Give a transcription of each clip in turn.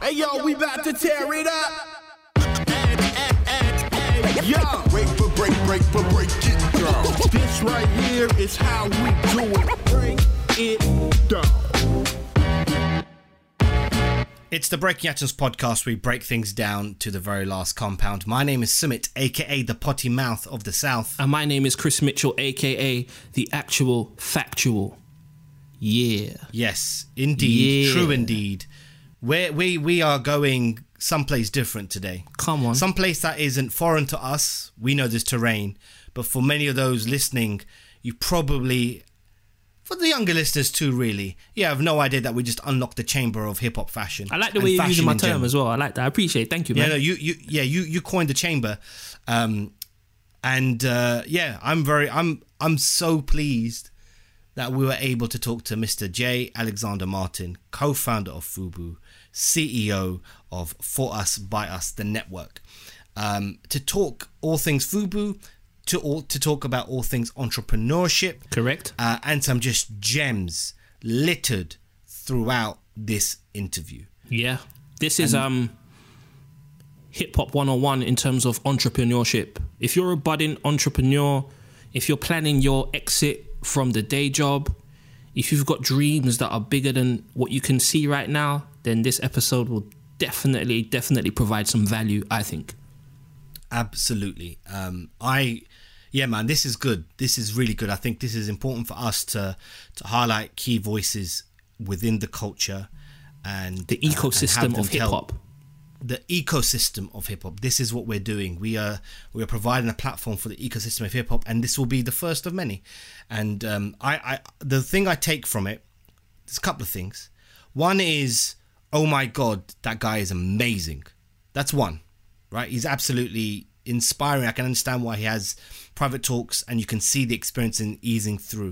Hey yo, we about to tear it up. Yo, break it down. This right here is how we do it. Break it down. It's the Breaking Atoms podcast. We break things down to the very last compound. My name is Sumit, aka the potty mouth of the South. And my name is Chris Mitchell, aka the actual factual. Yeah. Yes, indeed. Yeah. True indeed. We are going someplace different today. Come on. Someplace that isn't foreign to us. We know this terrain. But for many of those listening, you probably, for the younger listeners too, really, you have no idea that we just unlocked the chamber of hip-hop fashion. I like the way you're using my term as well. I like that. I appreciate it. Thank you, man. Yeah, no, you coined the chamber. I'm so pleased that we were able to talk to Mr. J. Alexander Martin, co-founder of Fubu, CEO of For Us, By Us, the network, to talk all things Fubu, to talk about all things entrepreneurship. Correct. And some just gems littered throughout this interview. Yeah. This is hip-hop 101 in terms of entrepreneurship. If you're a budding entrepreneur, if you're planning your exit from the day job, if you've got dreams that are bigger than what you can see right now, then this episode will definitely provide some value, I think. Absolutely. Man, this is good. This is really good. I think this is important for us to highlight key voices within the culture and the ecosystem of hip-hop. The ecosystem of hip-hop. This is what we're doing. We are providing a platform for the ecosystem of hip-hop, and this will be the first of many. And the thing I take from it, there's a couple of things. One is, oh my God, that guy is amazing. That's one, right? He's absolutely inspiring. I can understand why he has private talks, and you can see the experience in oozing through.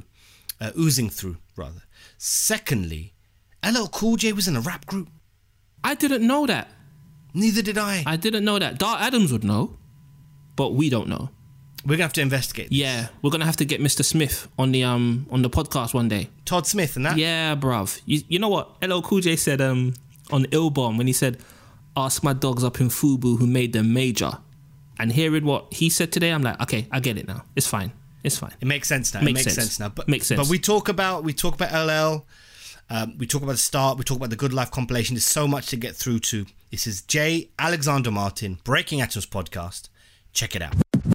Secondly, LL Cool J was in a rap group. I didn't know that. Neither did I. I didn't know that. Dart Adams would know, but we don't know. We're gonna have to investigate this. Yeah, we're gonna have to get Mr. Smith on the podcast one day. Todd Smith and that. Yeah, bruv. You know what LL Cool J said on Ill Bomb when he said, "Ask my dogs up in Fubu who made them major." And hearing what he said today, I'm like, okay, I get it now. It's fine. It makes sense now. Makes sense now. But makes sense. But we talk about LL. We talk about the start. We talk about the Good Life compilation. There's so much to get through to. This is J. Alexander Martin, Breaking Atoms podcast. Check it out.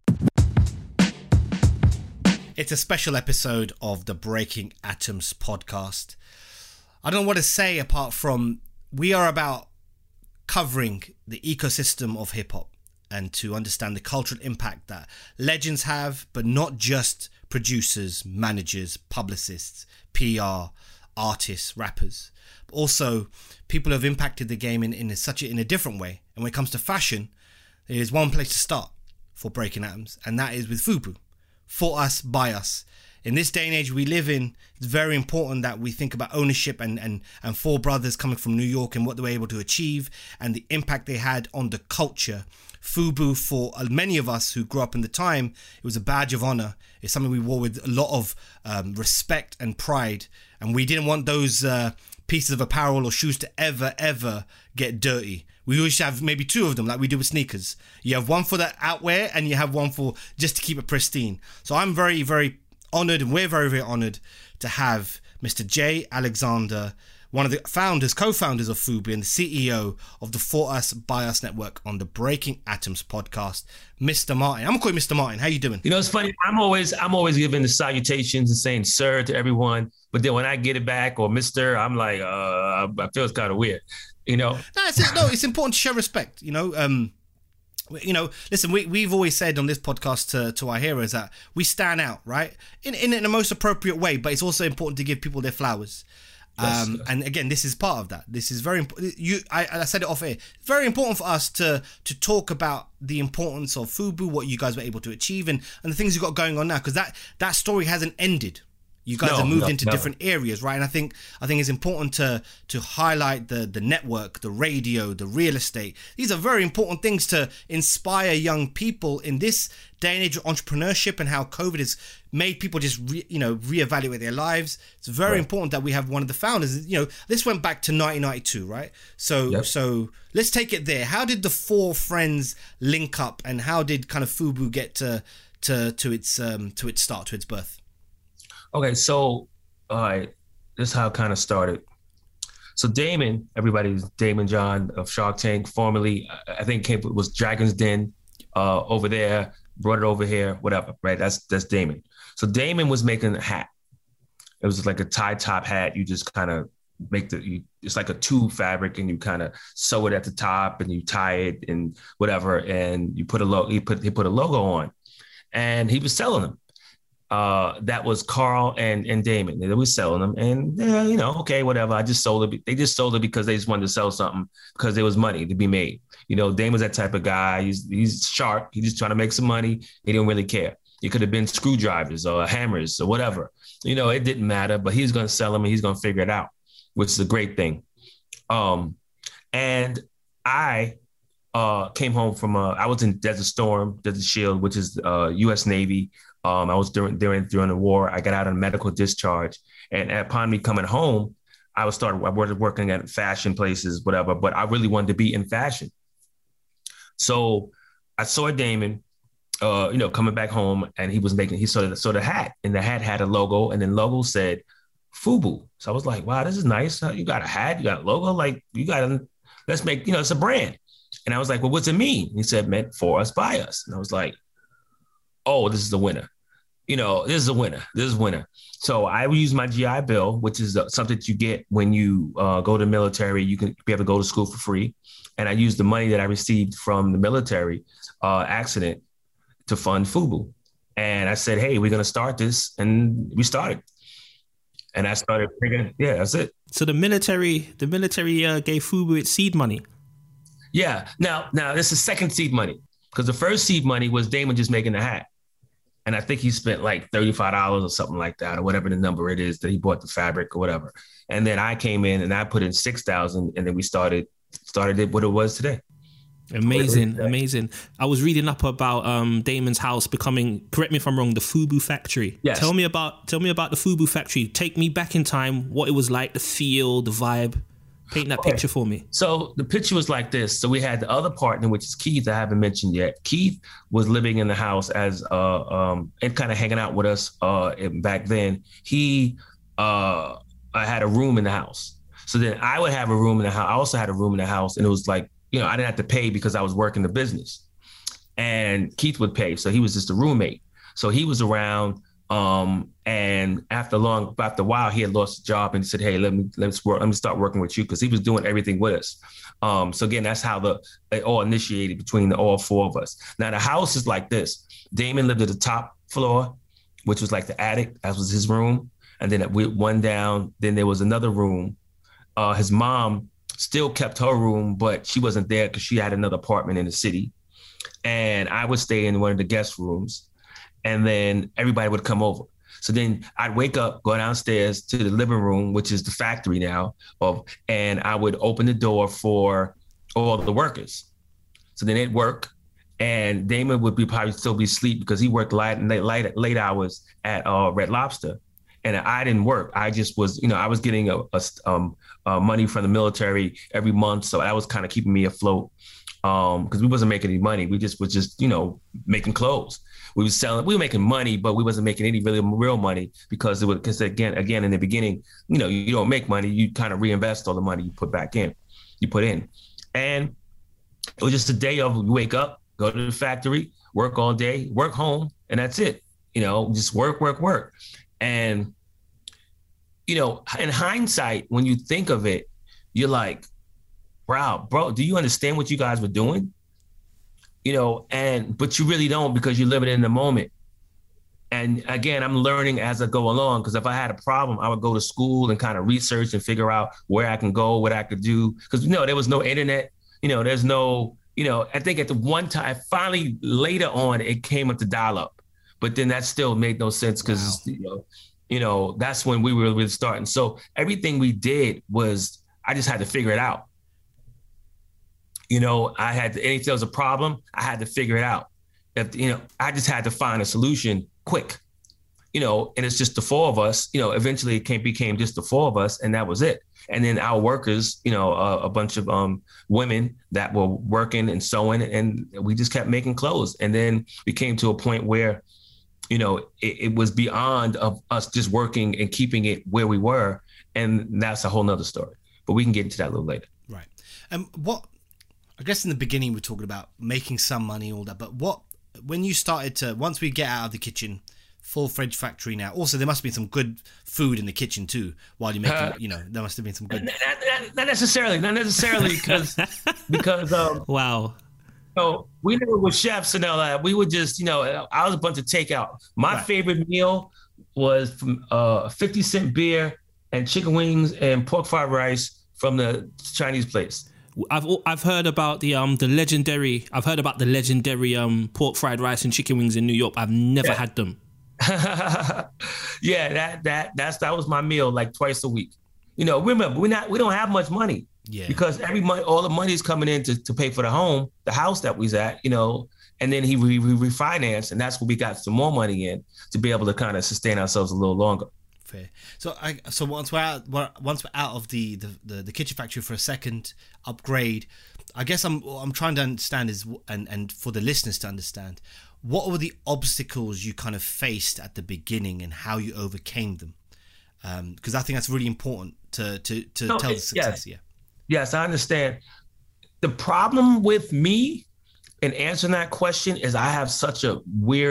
It's a special episode of the Breaking Atoms podcast. I don't know what to say apart from we are about covering the ecosystem of hip-hop and to understand the cultural impact that legends have, but not just producers, managers, publicists, PR, artists, rappers. But also people who have impacted the game in a different way. And when it comes to fashion, there is one place to start for Breaking Atoms, and that is with Fubu. For Us, By Us. In this day and age we live in, it's very important that we think about ownership and four brothers coming from New York and what they were able to achieve and the impact they had on the culture. Fubu, for many of us who grew up in the time, it was a badge of honor. It's something we wore with a lot of respect and pride, and we didn't want those pieces of apparel or shoes to ever get dirty. We always have maybe two of them, like we do with sneakers. You have one for the outwear and you have one for just to keep it pristine. So I'm very, very honored, and we're very, very honored to have Mr. J. Alexander, one of the co-founders of Fubu and the CEO of the For Us, By Us network on the Breaking Atoms podcast, Mr. Martin. I'm gonna call you Mr. Martin. How you doing? You know, it's funny. I'm always giving the salutations and saying sir to everyone, but then when I get it back or Mr., I'm like, I feel it's kind of weird. You know? It's important to show respect. Listen, we've always said on this podcast to our heroes that we stand out, right? In the most appropriate way, but it's also important to give people their flowers. And again, this is part of that. This is very important. I said it off air. It's very important for us to talk about the importance of Fubu, what you guys were able to achieve, and the things you've got going on now, because that story hasn't ended. You guys have moved into never. different areas, right? And I think it's important to highlight the network, the radio, the real estate. These are very important things to inspire young people in this day and age of entrepreneurship and how COVID has made people just reevaluate their lives. It's very important that we have one of the founders. This went back to 1992, right? So let's take it there. How did the four friends link up, and how did kind of Fubu get to its start, to its birth? Okay, so all right, this is how it kind of started. So Damon, everybody's Damon John of Shark Tank, formerly I think was Dragon's Den over there, brought it over here, whatever, right? That's Damon. So Damon was making a hat. It was like a tie top hat. You just kind of make it's like a tube fabric, and you kind of sew it at the top, and you tie it and whatever, and you put a logo. He put a logo on, and he was selling them. That was Carl and Damon. They were selling them, and okay, whatever. I just sold it. They just sold it because they just wanted to sell something because there was money to be made. Damon's that type of guy. He's sharp. He's just trying to make some money. He didn't really care. It could have been screwdrivers or hammers or whatever. It didn't matter. But he's going to sell them, and he's going to figure it out, which is a great thing. And I came home from I was in Desert Storm, Desert Shield, which is U.S. Navy. I was during the war. I got out on medical discharge, and upon me coming home, I was working at fashion places, whatever. But I really wanted to be in fashion, so I saw Damon, coming back home, and he saw the hat, and the hat had a logo, and then logo said Fubu. So I was like, wow, this is nice. You got a hat, you got a logo, like let's make it's a brand. And I was like, well, what's it mean? He said, meant for us, by us. And I was like, oh, this is a winner. This is a winner. This is a winner. So I would use my GI Bill, which is something that you get when you go to the military. You can be able to go to school for free. And I used the money that I received from the military accident to fund Fubu. And I said, hey, we're going to start this. And we started. And I started figuring, that's it. So the military gave Fubu its seed money. Yeah. Now this is second seed money, because the first seed money was Damon just making the hat. And I think he spent like $35 or something like that, or whatever the number it is that he bought the fabric or whatever. And then I came in and I put in $6,000, and then we started it what it was today. Amazing. I was reading up about Damon's house becoming, correct me if I'm wrong, the Fubu factory. Yes. Tell me about the Fubu factory. Take me back in time, what it was like, the feel, the vibe. Paint that picture for me. So the picture was like this. So we had the other partner, which is Keith, I haven't mentioned yet. Keith was living in the house as and kind of hanging out with us back then. I had a room in the house. So then I would have a room in the house. I also had a room in the house, and it was like, I didn't have to pay because I was working the business. And Keith would pay. So he was just a roommate. So he was around. And after a while, he had lost his job, and he said, hey, let me start working with you, because he was doing everything with us. So again, that's how it all initiated between all four of us. Now the house is like this. Damon lived at the top floor, which was like the attic. That was his room. And then we one down, then there was another room. His mom still kept her room, but she wasn't there because she had another apartment in the city. And I would stay in one of the guest rooms. And then everybody would come over. So then I'd wake up, go downstairs to the living room, which is the factory now, and I would open the door for all the workers. So then they'd work, and Damon would probably still be asleep because he worked late hours at Red Lobster. And I didn't work. I just was, I was getting money from the military every month. So that was kind of keeping me afloat because we wasn't making any money. We was just making clothes. We were making money, but we wasn't making any really real money because again, in the beginning, you don't make money. You kind of reinvest all the money you put in. And it was just a day of you wake up, go to the factory, work all day, work home, and that's it. Just work. And, in hindsight, when you think of it, you're like, wow, bro, do you understand what you guys were doing? But you really don't, because you're living in the moment. And again, I'm learning as I go along, because if I had a problem, I would go to school and kind of research and figure out where I can go, what I could do. Because, there was no internet, there's no, I think at the one time, finally later on, it came up to dial up. But then that still made no sense because, that's when we were really starting. So everything we did was, I just had to figure it out. Anything there was a problem, I had to figure it out. I just had to find a solution quick, and it's just the four of us, eventually it became just the four of us, and that was it. And then our workers, a bunch of women that were working and sewing, and we just kept making clothes. And then we came to a point where, it was beyond of us just working and keeping it where we were. And that's a whole nother story, but we can get into that a little later. Right. And I guess in the beginning, we're talking about making some money, all that, but when you started to, once we get out of the kitchen, full-fledged factory now. Also, there must have been some good food in the kitchen too. While you're making, there must have been some good. Not necessarily, because wow. So we never were chefs and all that. We would just, I was a bunch of takeout. My favorite meal was from 50-cent beer and chicken wings and pork fried rice from the Chinese place. I've heard about the legendary pork fried rice and chicken wings in New York. I've never had them. Yeah, that was my meal, like twice a week. Remember, we don't have much money. Yeah. Because every month, all the money's coming in to pay for the house that we was at, and then we refinanced, and that's where we got some more money in to be able to kind of sustain ourselves a little longer. Fair. So once we're out of the kitchen factory for a second, upgrade, I guess I'm trying to understand and for the listeners to understand, what were the obstacles you kind of faced at the beginning and how you overcame them? Because I think that's really important to tell the success. Yeah. Yes, I understand. The problem with me in answering that question is I have such a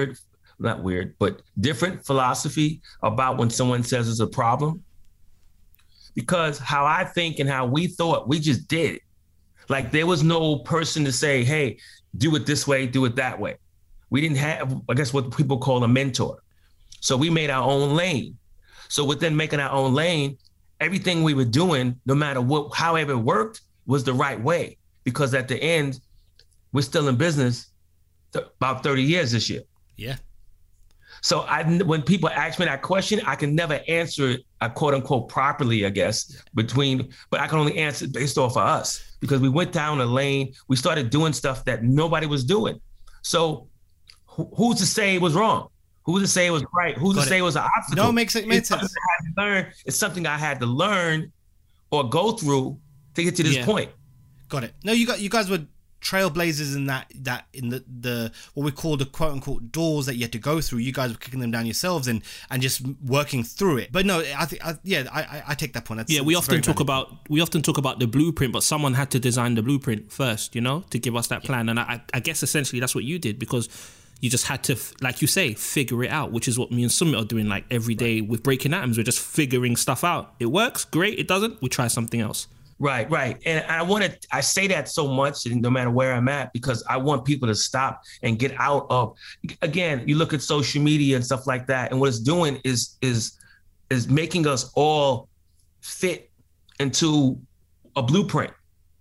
different philosophy about when someone says it's a problem. Because how I think and how we thought, we just did it. Like there was no person to say, hey, do it this way, do it that way. We didn't have, I guess, what people call a mentor. So we made our own lane. So within making our own lane, everything we were doing, no matter however it worked, was the right way. Because at the end, we're still in business about 30 years this year. Yeah. So when people ask me that question, I can never answer it, quote unquote, properly, I guess, but I can only answer it based off of us, because we went down a lane. We started doing stuff that nobody was doing. So who's to say it was wrong? Who's to say it was right? Who's to say it was an obstacle? No, it makes sense. It's something I had to learn or go through to get to this point. Got it. No, you guys were trailblazers in that in the what we call the quote unquote doors that you had to go through. You guys were kicking them down yourselves and just working through it. But no, I take that point. We often talk about the blueprint, but someone had to design the blueprint first, to give us that plan. And I guess essentially that's what you did, because you just had to, like you say, figure it out, which is what me and Sumit are doing like every day with Breaking Atoms. We're just figuring stuff out. It works, great. It doesn't, we try something else. Right. And I say that so much, and no matter where I'm at, because I want people to stop and get out of, again, you look at social media and stuff like that, and what it's doing is making us all fit into a blueprint.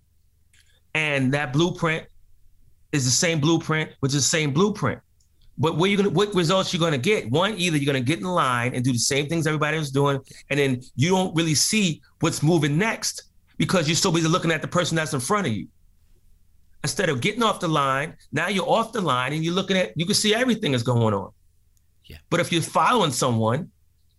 And that blueprint is the same blueprint, which is the same blueprint. But what results you're going to get? One, either you're going to get in line and do the same things everybody was doing, and then you don't really see what's moving next because you're so busy looking at the person that's in front of you. Instead of getting off the line, now you're off the line and you can see everything that's going on. Yeah. But if you're following someone,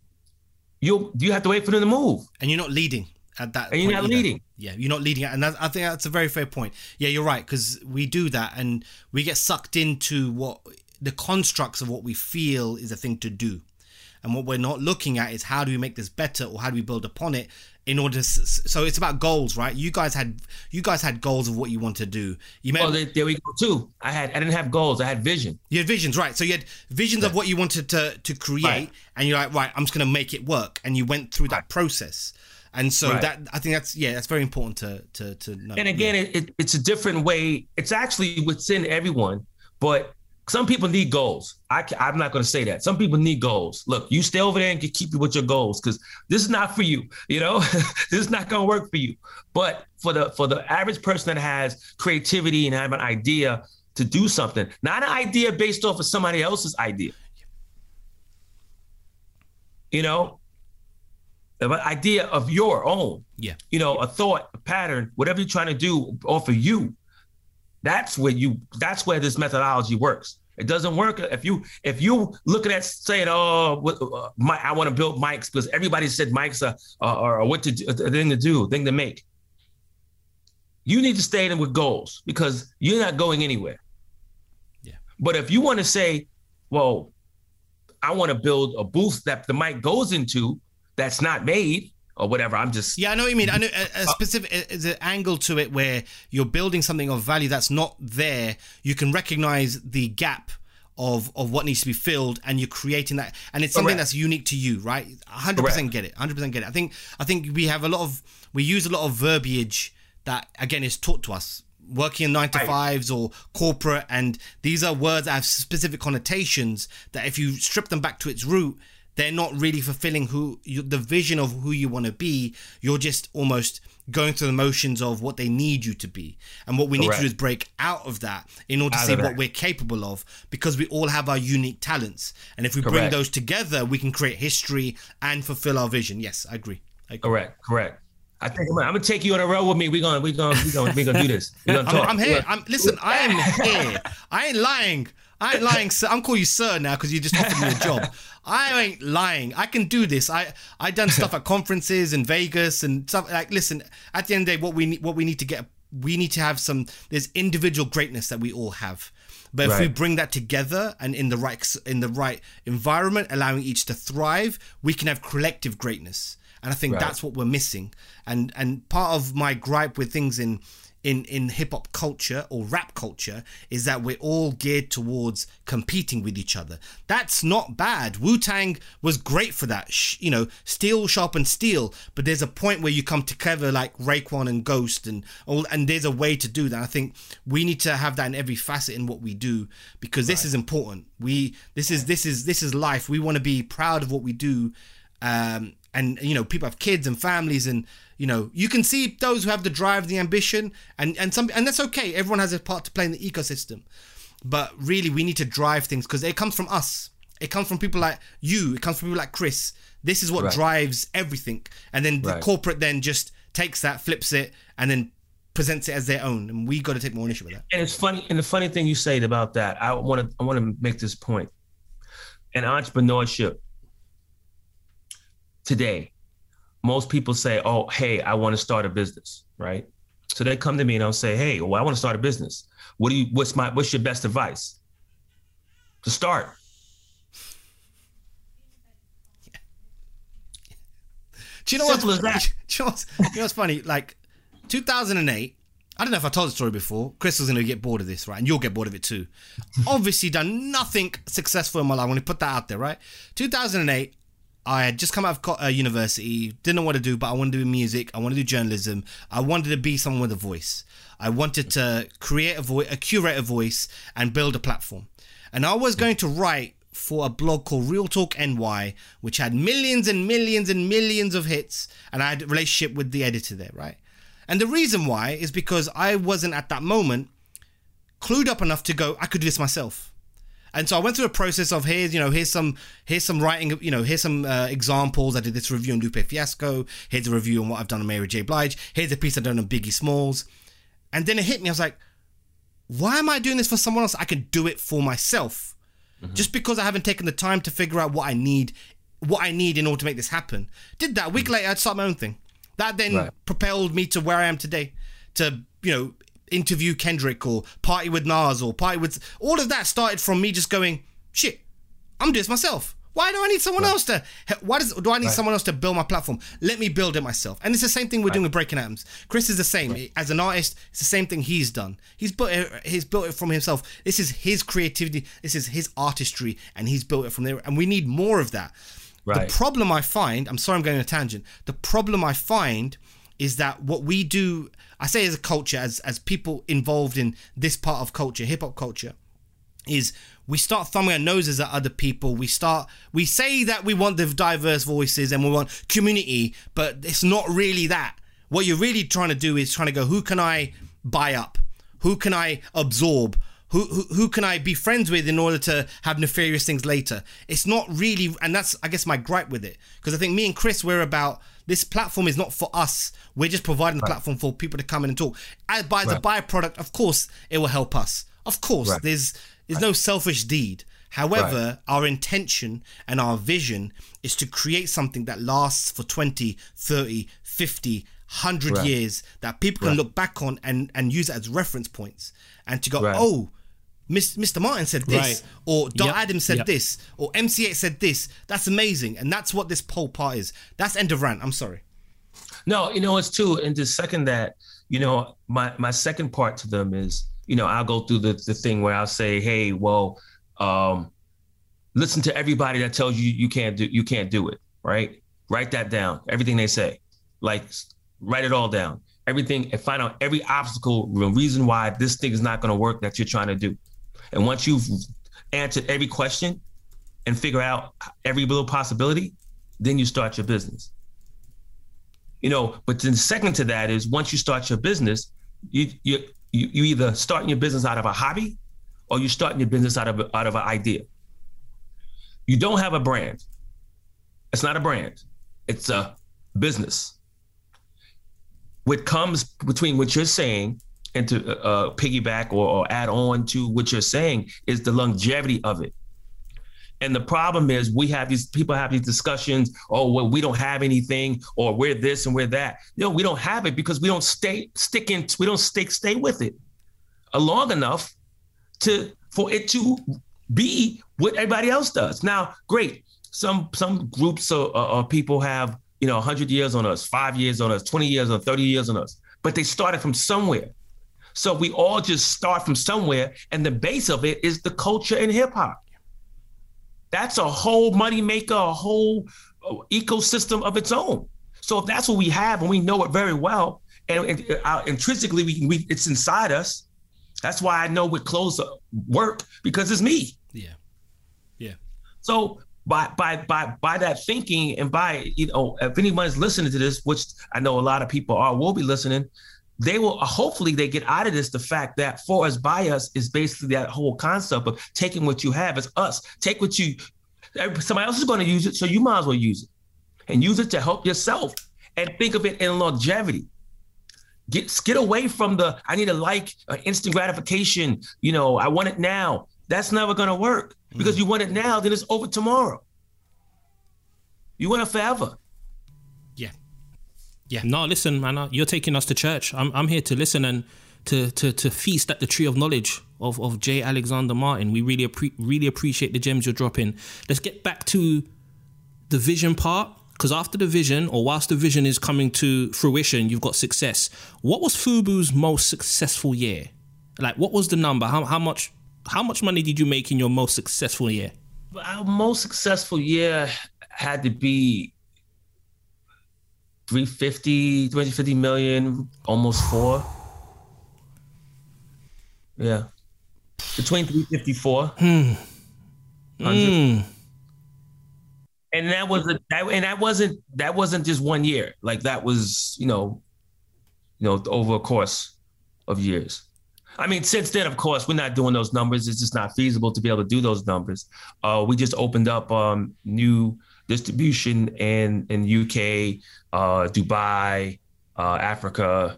you have to wait for them to move. And you're not leading at that point. And you're not leading. Yeah, you're not leading. And I think that's a very fair point. Yeah, you're right, because we do that and we get sucked into what the constructs of what we feel is a thing to do. And what we're not looking at is how do we make this better, or how do we build upon it in order to, so it's about goals, right? You guys had goals of what you want to do. There we go too. I didn't have goals. I had vision. You had visions, right? So you had visions of what you wanted to create, right. And you're like, right, I'm just going to make it work. And you went through that process. And so that, I think that's very important to know. And again, it's a different way. It's actually within everyone, but some people need goals. I'm not going to say that. Some people need goals. Look, you stay over there and keep you with your goals, because this is not for you. This is not going to work for you. But for the average person that has creativity and have an idea to do something, not an idea based off of somebody else's idea. you know, an idea of your own, Yeah. you know, a thought, a pattern, whatever you're trying to do off of you. That's where this methodology works. It doesn't work if you looking at saying, oh, I want to build mics because everybody said mics are what to do, a thing to make. You need to stay in with goals because you're not going anywhere. Yeah. But if you want to say, well, I want to build a booth that the mic goes into that's not made or whatever, I'm just... Yeah, I know what you mean. I know a specific is an angle to it where you're building something of value that's not there. You can recognize the gap of what needs to be filled, and you're creating that, and it's something that's unique to you, right? 100% get it. 100% get it. I think we use a lot of verbiage that again is taught to us working in 9-to-5s or corporate, and these are words that have specific connotations that if you strip them back to its root, they're not really fulfilling the vision of who you want to be. You're just almost going through the motions of what they need you to be. And what we need to do is break out of that in order to see what we're capable of, because we all have our unique talents. And if we bring those together, we can create history and fulfill our vision. Yes, I agree. Correct. I think I'm gonna take you on a road with me. We're gonna do this. We're gonna talk. I'm here. I am here. I ain't lying, sir. I'm calling you sir now because you just offered me a job. I ain't lying. I can do this. I done stuff at conferences in Vegas and stuff. Like, listen, at the end of the day, what we need to get, we need to have there's individual greatness that we all have. But if we bring that together and in the right environment, allowing each to thrive, we can have collective greatness. And I think that's what we're missing. And part of my gripe with things in hip hop culture or rap culture is that we're all geared towards competing with each other. That's not bad. Wu-Tang was great for that. Steel sharpens steel, but there's a point where you come together like Raekwon and Ghost and there's a way to do that. I think we need to have that in every facet in what we do, because this is important. This is life. We want to be proud of what we do. And people have kids and families, and you can see those who have the drive, the ambition, and that's okay. Everyone has a part to play in the ecosystem, but really we need to drive things because it comes from us. It comes from people like you. It comes from people like Chris. This is what drives everything, and then the corporate then just takes that, flips it, and then presents it as their own. And we got to take more ownership of that. And it's funny. And the funny thing you said about that, I want to make this point. In entrepreneurship today, most people say, oh, hey, I want to start a business, right? So they come to me and I'll say, hey, well, I want to start a business. What's your best advice? To start. Do you know Simple as that. Do you know what's funny? Like 2008, I don't know if I told the story before. Chris was going to get bored of this, right? And you'll get bored of it too. Obviously done nothing successful in my life. I want to put that out there, right? 2008, I had just come out of university, didn't know what to do, but I wanted to do music. I wanted to do journalism. I wanted to be someone with a voice. I wanted to curate a voice and build a platform. And I was going to write for a blog called Real Talk NY, which had millions and millions and millions of hits. And I had a relationship with the editor there, right? And the reason why is because I wasn't at that moment clued up enough to go, I could do this myself. And so I went through a process of here's some writing, here's some examples. I did this review on Lupe Fiasco. Here's a review on what I've done on Mary J. Blige. Here's a piece I've done on Biggie Smalls. And then it hit me. I was like, why am I doing this for someone else? I can do it for myself. Mm-hmm. Just because I haven't taken the time to figure out what I need in order to make this happen. Did that. A week later, I'd start my own thing. That then propelled me to where I am today. To, interview Kendrick or party with Nas or party with... All of that started from me just going, shit, I'm doing this myself. Why do I need someone else to... do I need someone else to build my platform? Let me build it myself. And it's the same thing we're doing with Breaking Atoms. Chris is the same. As an artist, it's the same thing he's done. He's built it from himself. This is his creativity. This is his artistry. And he's built it from there. And we need more of that. Right. The problem I find... I'm sorry I'm going on a tangent. The problem I find is that what we do... I say as a culture, as people involved in this part of culture, hip-hop culture, is we start thumbing our noses at other people. We say that we want the diverse voices and we want community, but it's not really that. What you're really trying to do is trying to go, who can I buy up? Who can I absorb? Who can I be friends with in order to have nefarious things later? It's not really, and that's, I guess, my gripe with it. Because I think me and Chris, we're about, this platform is not for us. We're just providing the platform for people to come in and talk. As by the byproduct, of course, it will help us. Of course, there's no selfish deed. However, our intention and our vision is to create something that lasts for 20, 30, 50, 100 years, that people can look back on and use it as reference points. And to go, oh, Mr. Martin said this, or Dot Adams said this, or MC8 said this. That's amazing. And that's what this whole part is. That's end of rant. I'm sorry. No, it's too. And to second that, my second part to them is, I'll go through the thing where I'll say, hey, well, listen to everybody that tells you you can't do it, right? Write that down. Everything they say, like, write it all down. Everything, and find out every obstacle, the reason why this thing is not going to work that you're trying to do. And once you've answered every question and figure out every little possibility, then you start your business. But then second to that is, once you start your business, you either starting your business out of a hobby, or you're starting your business out of an idea. You don't have a brand. It's not a brand. It's a business. What comes between what you're saying and to piggyback or add on to what you're saying is the longevity of it. And the problem is, people have these discussions, oh, well, we don't have anything, or we're this and we're that. We don't have it because we don't stay with it long enough for it to be what everybody else does. Now, great. Some groups or people have 100 years on us, 5 years on us, 20 years or 30 years on us, but they started from somewhere. So we all just start from somewhere, and the base of it is the culture in hip hop. That's a whole moneymaker, a whole ecosystem of its own. So if that's what we have, and we know it very well, and intrinsically it's inside us. That's why I know what clothes work, because it's me. Yeah. So by that thinking, and by, if anyone's listening to this, which I know a lot of people will be listening, they will, hopefully they get out of this the fact that for us, by us is basically that whole concept of taking what you have. It's us. Take what somebody else is going to use it, so you might as well use it, and use it to help yourself, and think of it in longevity. Get away from I need instant gratification. I want it now. That's never going to work, because you want it now, then it's over tomorrow. You want it forever. Yeah. No, listen, man, you're taking us to church. I'm here to listen and to feast at the tree of knowledge of J. Alexander Martin. We really appreciate the gems you're dropping. Let's get back to the vision part, because after the vision, or whilst the vision is coming to fruition, you've got success. What was Fubu's most successful year? Like, what was the number? How much money did you make in your most successful year? Our most successful year had to be 350 million, almost 4. Yeah. Between 354. 100. And that wasn't just 1 year. Like, that was, over a course of years. I mean, since then, of course, we're not doing those numbers. It's just not feasible to be able to do those numbers. We just opened up new distribution in UK, Dubai, Africa.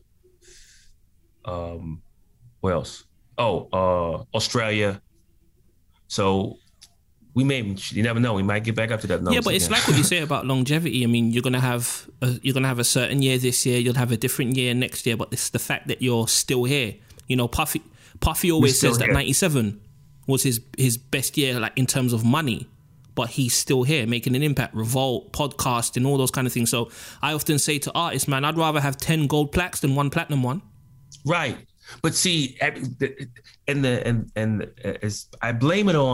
What else? Australia. So you never know. We might get back up to that number. Yeah, but it's like what you say about longevity. I mean, you're gonna have a certain year this year. You'll have a different year next year. But it's the fact that you're still here. Puffy always says that 97 was his best year, like, in terms of money. But he's still here, making an impact. Revolt, podcasting, all those kind of things. So I often say to artists, man, I'd rather have 10 gold plaques than 1 platinum one. Right. But see, I blame it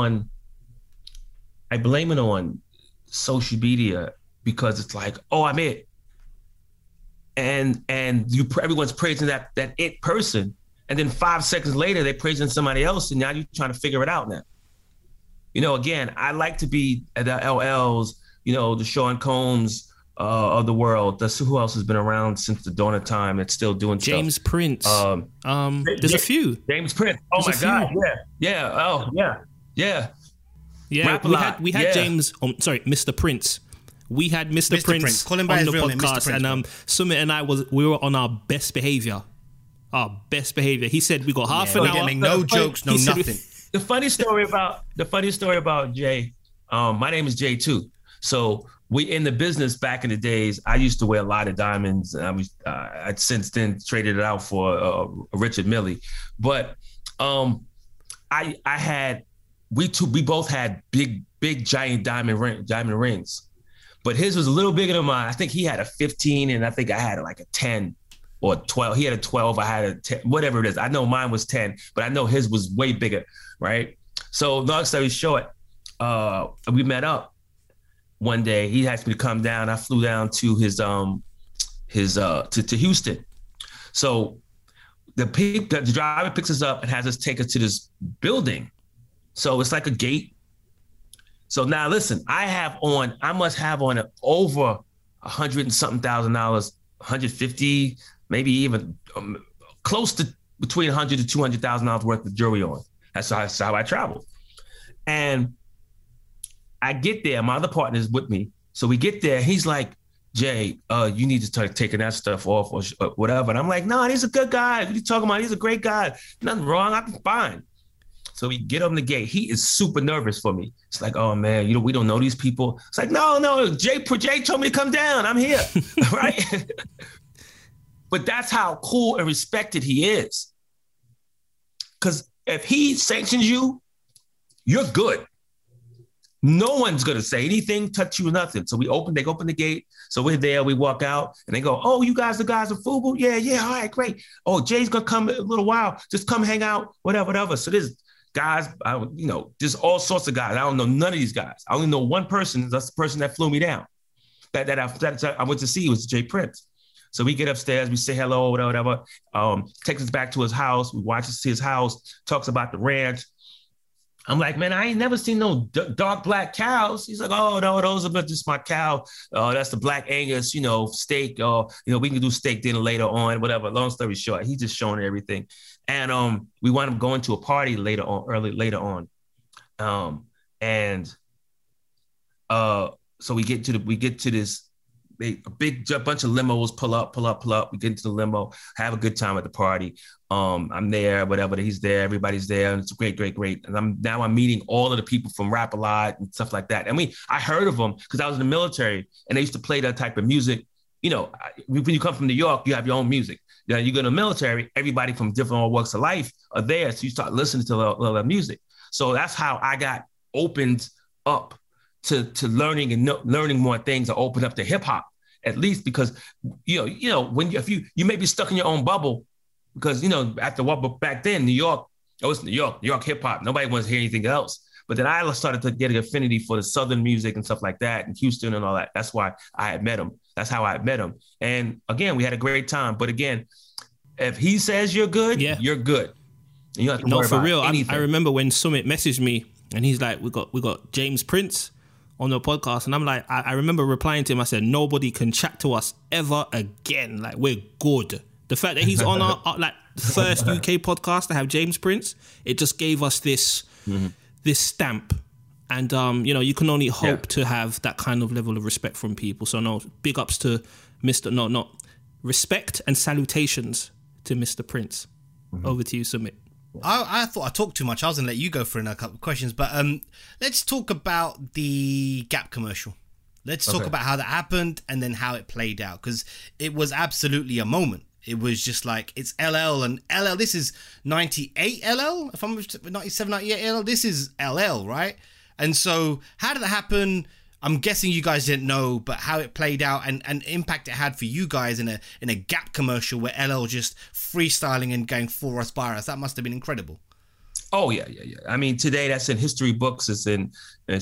on social media, because it's like, oh, I'm it. And everyone's praising that it person. And then 5 seconds later, they're praising somebody else. And now you're trying to figure it out now. Again, I like to be at the LLs, the Sean Combs, of the world. Who else has been around since the dawn of time that's still doing James stuff? Prince. There's a few. James Prince. Oh There's my a God. few. Yeah. Oh yeah. Yeah. Yeah, Rap a we lot. had Yeah. James. Mr. Prince. We had Mr. Prince Call him by on his the real name, Mr. podcast, Prince, and Summit and I we were on our best behavior. Our best behavior. He said we got half an We hour. didn't make no jokes, no He said nothing. The funny story about Jay. My name is Jay too. So we in the business back in the days. I used to wear a lot of diamonds. And I'd since then traded it out for Richard Mille. But we both had big giant diamond rings. But his was a little bigger than mine. I think he had a 15 and I think I had like a 10 or 12. He had a 12, I had a 10, whatever it is. I know mine was 10, but I know his was way bigger, right? So long story short, we met up one day. He asked me to come down. I flew down to to Houston. So the driver picks us up and has us take us to this building. So it's like a gate. So now listen, I must have on over $100 and something thousand, 150, maybe even close to between $100 to $200,000 worth of jewelry on. That's how I travel. And I get there, my other partner is with me. So we get there, he's like, Jay, you need to start taking that stuff off or whatever. And I'm like, no, he's a good guy. What are you talking about? He's a great guy. Nothing wrong, I'm fine. So we get on the gate. He is super nervous for me. It's like, oh man, we don't know these people. It's like, no, Jay told me to come down. I'm here, right? But that's how cool and respected he is. Because if he sanctions you, you're good. No one's gonna say anything, touch you, nothing. So they open the gate. So we're there, we walk out, and they go, oh, you guys the guys of FUBU? Yeah, all right, great. Oh, Jay's gonna come in a little while. Just come hang out, whatever. So there's guys, there's all sorts of guys. I don't know none of these guys. I only know one person. That's the person that flew me down. That I went to see was Jay Prince. So we get upstairs, we say hello, whatever. Takes us back to his house. We watch us see his house. Talks about the ranch. I'm like, man, I ain't never seen no dark black cows. He's like, oh no, those are just my cow. That's the Black Angus, steak. We can do steak dinner later on, whatever. Long story short, he's just showing everything. And we wound up going to a party later on. So we get to this. A big bunch of limos pull up. We get into the limo, have a good time at the party. I'm there, whatever. He's there, everybody's there, and it's great. And I'm meeting all of the people from Rap a Lot and stuff like that. I heard of them because I was in the military, and they used to play that type of music. When you come from New York, you have your own music. Then you go to the military, everybody from different walks of life are there, so you start listening to a lot of music. So that's how I got opened up to learning and learning more things, or open up to hip hop. At least because if you may be stuck in your own bubble, because after what back then New York hip hop, nobody wants to hear anything else. But then I started to get an affinity for the Southern music and stuff like that, and Houston and all that. That's why I had met him. That's how I had met him. And again, we had a great time. But again, if he says you're good, you're good. And you don't have to worry for about real. anything. I remember when Summit messaged me and he's like, we got James Prince on the podcast, and I'm like, I remember replying to him. I said, nobody can chat to us ever again. Like, we're good. The fact that he's on our first UK podcast to have James Prince, it just gave us this stamp. And you can only hope to have that kind of level of respect from people. So no, big ups to respect and salutations to Mr. Prince. Over to you, Summit. I thought I talked too much. I was going to let you go for a couple of questions, but let's talk about the Gap commercial. Let's talk about how that happened and then how it played out, because it was absolutely a moment. It was just like, it's LL, and LL, this is 98 LL? If I'm 97, 98 LL, this is LL, right? And so how did that happen? I'm guessing you guys didn't know, but how it played out and impact it had for you guys in a Gap commercial where LL just freestyling and going for us by us. That must have been incredible. Oh yeah. I mean, today that's in history books. It's in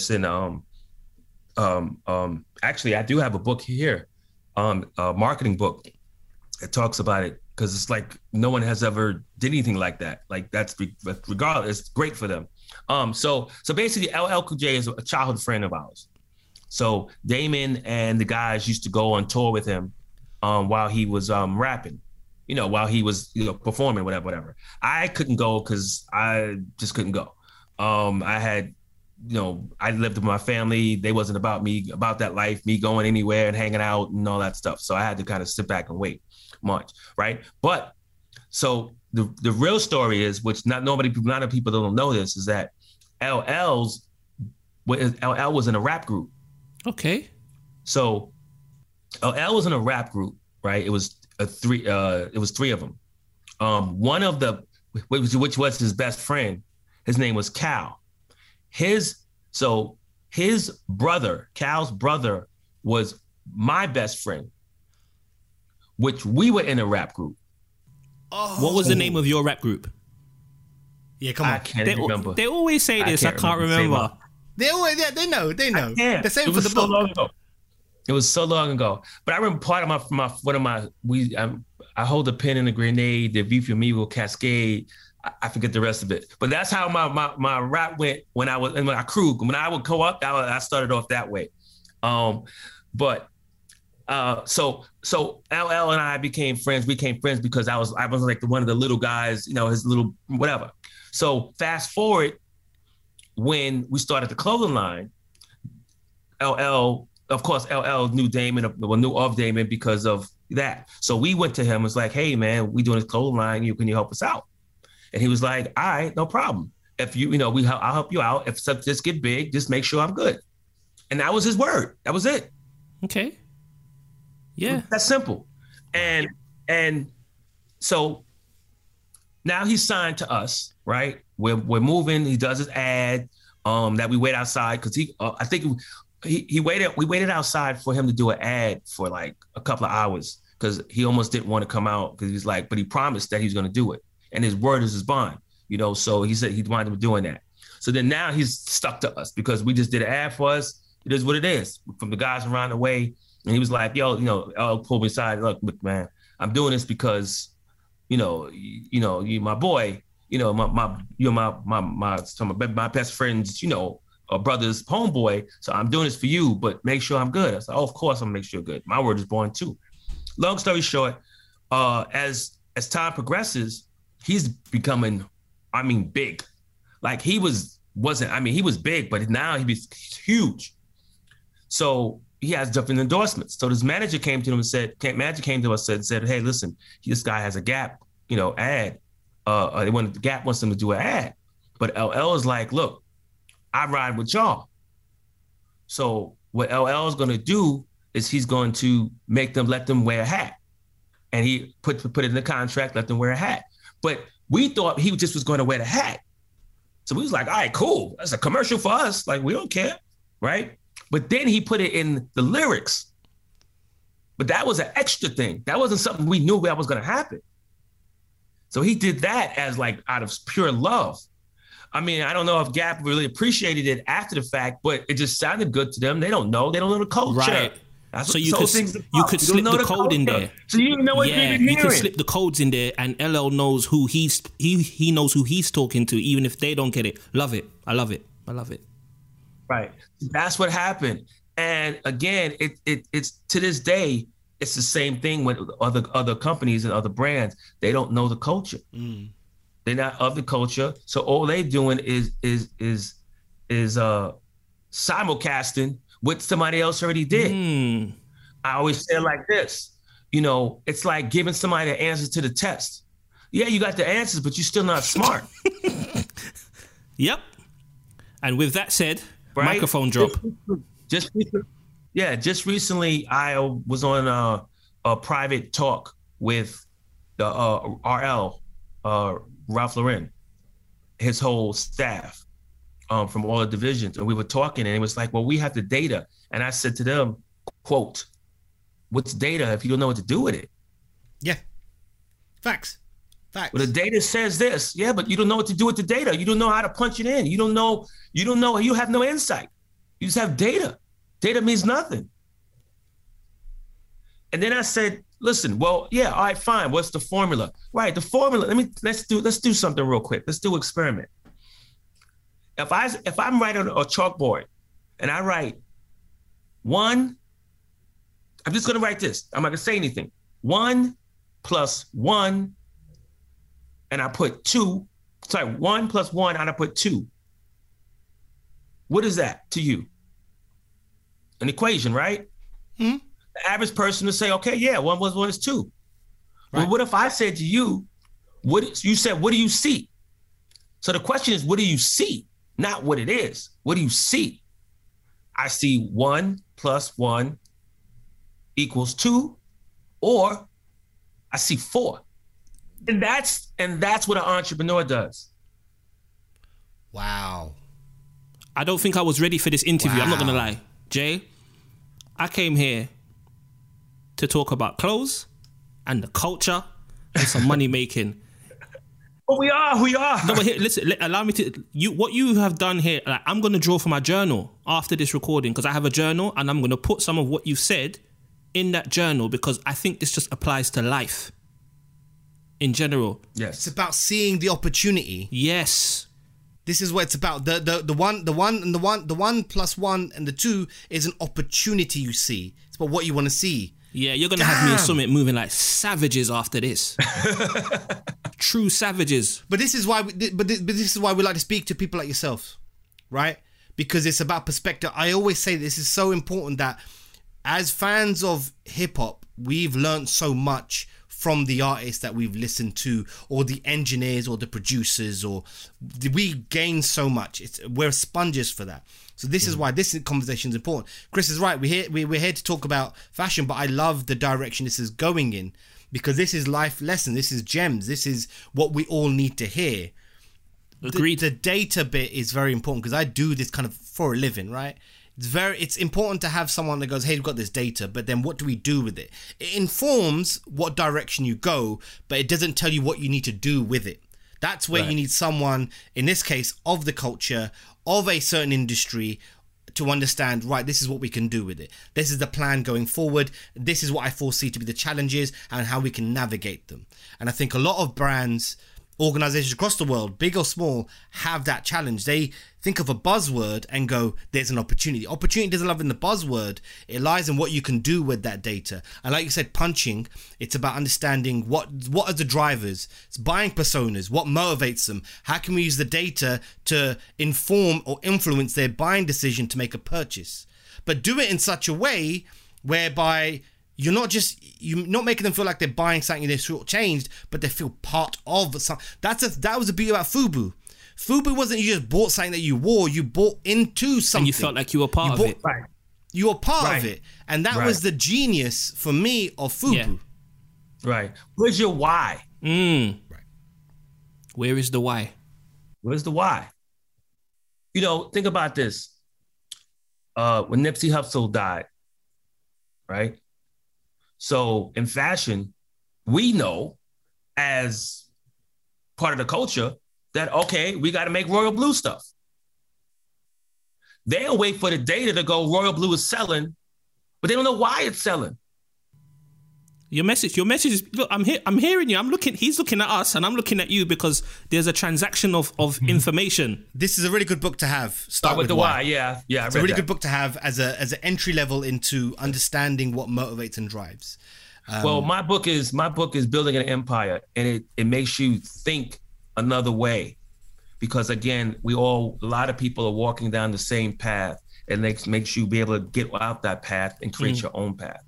actually I do have a book here, a marketing book. It talks about it because it's like no one has ever did anything like that. Like that's regardless, it's great for them. So basically LL Cool J is a childhood friend of ours. So Damon and the guys used to go on tour with him while he was rapping, while he was performing, whatever. I couldn't go because I just couldn't go. I had, I lived with my family. They wasn't about that life, me going anywhere and hanging out and all that stuff. So I had to kind of sit back and wait much, right? But so the real story is, which a lot of people don't know this, is that LL was in a rap group. Okay. So LL was in a rap group, right? It was three of them. One of which was his best friend, his name was Cal. His brother, Cal's brother, was my best friend, which we were in a rap group. Oh. What was the name of your rap group? Come on. I can't remember. They always say this. I can't remember. They know. The same for the so book. Long ago. It was so long ago. But I remember part of I hold a pin in a grenade, the View from Evil Cascade. I forget the rest of it. But that's how my rap went when I crewed. When I would go up, I started off that way. So LL and I became friends. We became friends because I was like one of the little guys, his little whatever. So fast forward, when we started the clothing line, LL knew Damon, knew of Damon because of that. So we went to him and was like, hey man, we doing this clothing line. Can you help us out? And he was like, all right, no problem. If I'll help you out. If stuff just get big, just make sure I'm good. And that was his word. That was it. Okay. Yeah. That's simple. And so now he's signed to us, right? We're moving. He does his ad that we wait outside because I think we waited outside for him to do an ad for like a couple of hours because he almost didn't want to come out because he's like, but he promised that he's going to do it. And his word is his bond, so he said he wanted him doing that. So then now he's stuck to us because we just did an ad for us. It is what it is from the guys around the way. And he was like, yo, L pulled me aside. Look, man, I'm doing this because, you my boy, my best friend's, brother's homeboy. So I'm doing this for you, but make sure I'm good. I said, of course I'm gonna make sure you're good. My word is born too. Long story short, as time progresses, he's becoming, big. Like he was big, but now he's huge. So he has different endorsements. So this manager came to him and said, hey, listen, this guy has a Gap, ad. Gap wants him to do an ad. But LL is like, look, I ride with y'all. So what LL is going to do is he's going to let them wear a hat. And he put it in the contract, let them wear a hat. But we thought he just was going to wear the hat. So we was like, all right, cool. That's a commercial for us. Like, we don't care, right? But then he put it in the lyrics. But that was an extra thing. That wasn't something we knew that was going to happen. So he did that as like out of pure love. I don't know if Gap really appreciated it after the fact, but it just sounded good to them. They don't know the culture. Right. That's so you could slip the code in there. So you know what you're hearing. You could slip the codes in there, and LL knows who he knows who he's talking to, even if they don't get it. Love it. I love it. Right. That's what happened. And again, it's to this day, it's the same thing with other companies and other brands. They don't know the culture. Mm. They're not of the culture. So all they doing is simulcasting what somebody else already did. Mm. I always say it like this. It's like giving somebody the answers to the test. Yeah, you got the answers, but you're still not smart. Yep. And with that said, right? Microphone drop. Just recently, I was on a private talk with the RL, Ralph Lauren, his whole staff from all the divisions. And we were talking, and it was like, well, we have the data. And I said to them, quote, what's data if you don't know what to do with it? Yeah. Facts. Well, the data says this. Yeah, but you don't know what to do with the data. You don't know how to punch it in. You don't know, you have no insight. You just have data. Data means nothing. And then I said, listen, well, yeah, all right, fine. What's the formula? Right, the formula. Let's do something real quick. Let's do an experiment. If I'm writing on a chalkboard and I write 1, I'm just going to write this. I'm not going to say anything. 1 plus 1, and I put 2. Sorry, 1 plus 1, and I put 2. What is that to you? An equation, right? Mm-hmm. The average person will say, okay, yeah, 1 plus 1 is 2. Right. Well, what if I said to you, you said, what do you see? So the question is, what do you see? Not what it is. What do you see? I see 1 plus 1 equals 2, or I see 4. And that's what an entrepreneur does. Wow. I don't think I was ready for this interview. I'm not going to Wow. lie. Jay, I came here to talk about clothes and the culture and some money making. But we are. No, but here, listen, allow me to, what you have done here, like, I'm going to draw from my journal after this recording, because I have a journal and I'm going to put some of what you've said in that journal, because I think this just applies to life in general. Yes. It's about seeing the opportunity. Yes. This is what it's about. The 1 plus 1 and the 2 is an opportunity you see. It's about what you want to see. Yeah, you're going to have me and Summit moving like savages after this. True savages. But this is why this is why we like to speak to people like yourself, right? Because it's about perspective. I always say this is so important that as fans of hip hop, we've learned so much from the artists that we've listened to, or the engineers, or the producers, or we gain so much. We're sponges for that. So this is why this conversation is important. Chris is right. We're here to talk about fashion, but I love the direction this is going in, because this is life lesson. This is gems. This is what we all need to hear. Agreed. The data bit is very important, because I do this kind of for a living, right? It's important to have someone that goes, hey, we've got this data, but then what do we do with it? It informs what direction you go, but it doesn't tell you what you need to do with it. That's where you need someone, in this case, of the culture, of a certain industry, to understand, right, this is what we can do with it. This is the plan going forward. This is what I foresee to be the challenges and how we can navigate them. And I think a lot of brands, organizations across the world, big or small, have that challenge. They think of a buzzword and go, there's an opportunity. Opportunity doesn't lie in the buzzword. It lies in what you can do with that data. And like you said, punching, it's about understanding what are the drivers. It's buying personas. What motivates them? How can we use the data to inform or influence their buying decision to make a purchase? But do it in such a way whereby you're not making them feel like they're buying something they're shortchanged, but they feel part of something. That was the beauty about FUBU. FUBU wasn't you just bought something that you wore, you bought into something. And you felt like you were part of it. Right. You were part of it. And that was the genius for me of FUBU. Yeah. Right. Where's your why? Right. Where is the why? Where's the why? You know, think about this. When Nipsey Hussle died, right? So in fashion, we know as part of the culture that, okay, we got to make royal blue stuff. They'll wait for the data to go, royal blue is selling, but they don't know why it's selling. Your message is, look, I'm hearing you. He's looking at us and I'm looking at you, because there's a transaction of information. This is a really good book to have. Start with the why. Yeah. It's a really good book to have as an entry level into understanding what motivates and drives. Well, my book is Building an Empire, and it makes you think another way, because again, a lot of people are walking down the same path, and it makes you be able to get out that path and create your own path.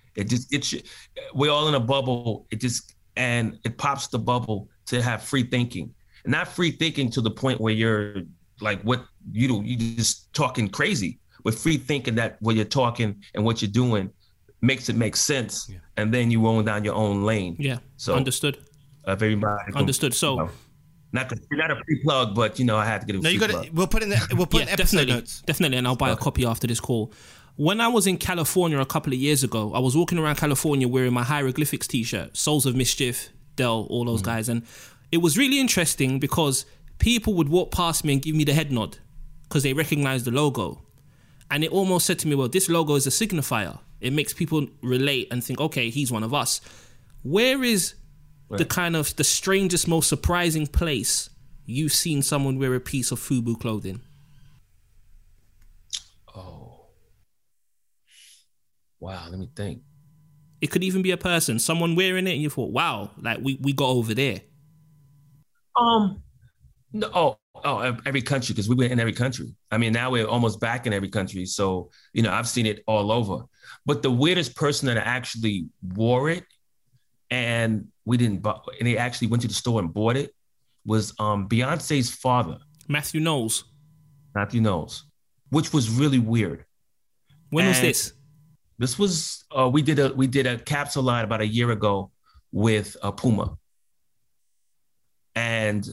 We're all in a bubble. It pops the bubble to have free thinking, and not free thinking to the point where you're like, what you just talking crazy, but free thinking that what you're talking and what you're doing makes it make sense, and then you roll down your own lane. Yeah. So understood. Everybody understood. So not a free plug, but I had to get a free plug. We'll put in episode notes. Definitely, and I'll buy a copy after this call. When I was in California a couple of years ago, I was walking around California wearing my Hieroglyphics t-shirt, Souls of Mischief, Del, all those guys. And it was really interesting because people would walk past me and give me the head nod because they recognized the logo. And it almost said to me, well, this logo is a signifier. It makes people relate and think, okay, he's one of us. Where is the kind of the strangest, most surprising place you've seen someone wear a piece of FUBU clothing? Wow, let me think. It could even be a person, someone wearing it, and you thought, wow, like we go over there. No, every country, because we went in every country. I mean, now we're almost back in every country. So, I've seen it all over. But the weirdest person that actually wore it and they actually went to the store and bought it was Beyonce's father. Matthew Knowles, which was really weird. When was this? This was we did a capsule line about a year ago with Puma, and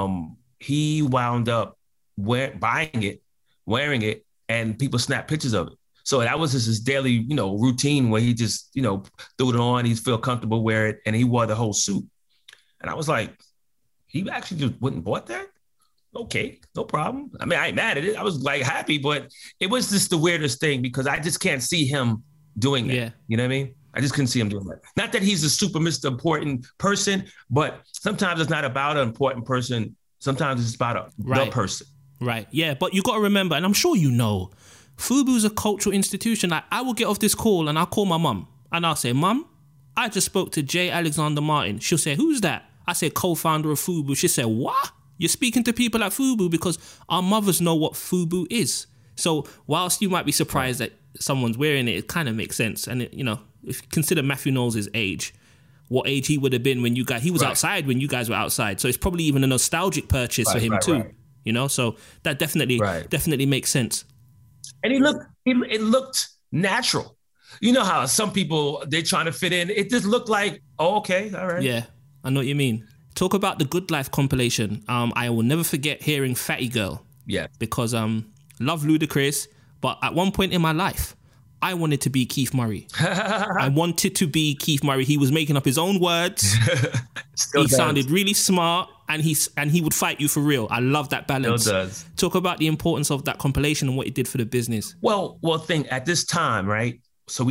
he wound up buying it, wearing it, and people snapped pictures of it. So that was just his daily, routine where he just, threw it on. He felt comfortable wearing it, and he wore the whole suit. And I was like, he actually just went and bought that? Okay, no problem. I mean, I ain't mad at it. I was like happy, but it was just the weirdest thing because I just can't see him doing that. Yeah. You know what I mean? I just couldn't see him doing that. Not that he's a super Mr. Important person, but sometimes it's not about an important person. Sometimes it's about the person. Right. Yeah. But you got to remember, and I'm sure FUBU's a cultural institution. Like, I will get off this call and I'll call my mum and I'll say, Mum, I just spoke to J. Alexander Martin. She'll say, who's that? I say, co-founder of FUBU. She'll say, what? You're speaking to people at FUBU because our mothers know what FUBU is. So whilst you might be surprised that someone's wearing it, it kind of makes sense. And, if you consider Matthew Knowles' age, what age he would have been when he was outside when you guys were outside. So it's probably even a nostalgic purchase for him too. So that definitely makes sense. And it looked natural. You know how some people, they're trying to fit in. It just looked like, oh, okay, all right. Yeah, I know what you mean. Talk about the Good Life compilation. I will never forget hearing Fatty Girl. Yeah. Because love Ludacris, but at one point in my life, I wanted to be Keith Murray. I wanted to be Keith Murray. He was making up his own words. He sounded really smart, and he would fight you for real. I love that balance. Still does. Talk about the importance of that compilation and what it did for the business. Well, at this time, right? So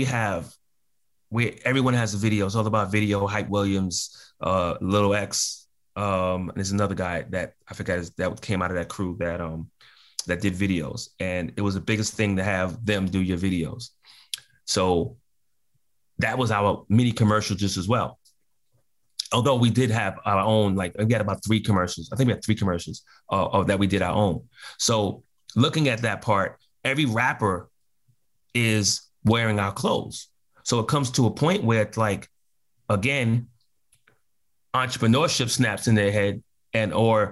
everyone has a video. It's all about video. Hype Williams, Little X, and there's another guy that I forgot that came out of that crew that did videos, and it was the biggest thing to have them do your videos. So that was our mini commercial just as well. Although we did have our own, we had about 3 commercials. I think we had 3 commercials that we did our own. So looking at that part, every rapper is wearing our clothes. So it comes to a point where it's like, again, entrepreneurship snaps in their head, and or